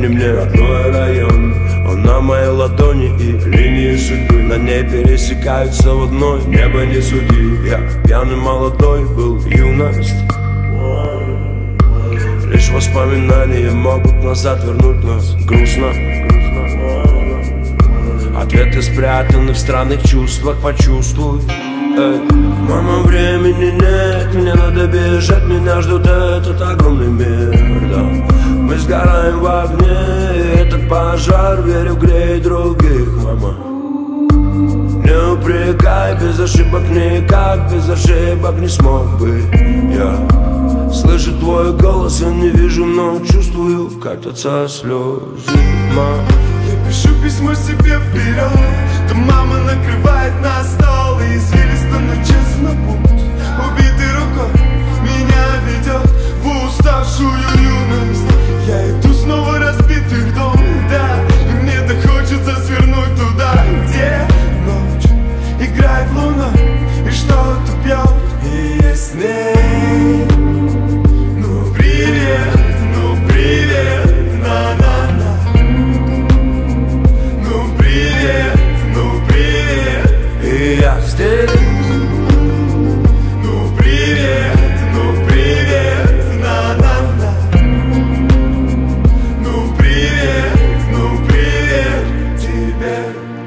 напомни мне родной район. Он на моей ладони и линии судьбы на ней пересекаются в одной. Небо не суди, я пьяный молодой был, юность. Лишь воспоминания могут назад вернуть нас. Грустно. Ответы спрятаны в странных чувствах, почувствуй. Мама, времени нет, мне надо бежать, меня ждет этот огромный мир, да. Мы сгораем в огне, этот пожар, верю, греет других, мама. Не упрекай, без ошибок никак, без ошибок не смог бы я. Слышу твой голос, я не вижу, но чувствую, катятся слезы, мама. Я пишу письмо себе вперед, то мама накрывает на стол и извилисто, но честно путь. Убитой рукой меня ведет в уставшую юность. Я иду снова разбитый в дом, да, и мне так хочется свернуть туда, где ночь играет луна и что-то пьет, и я с ней. Ну привет, на-на-на. Ну привет, и я здесь. ну привет, на-на-на. Ну привет тебе.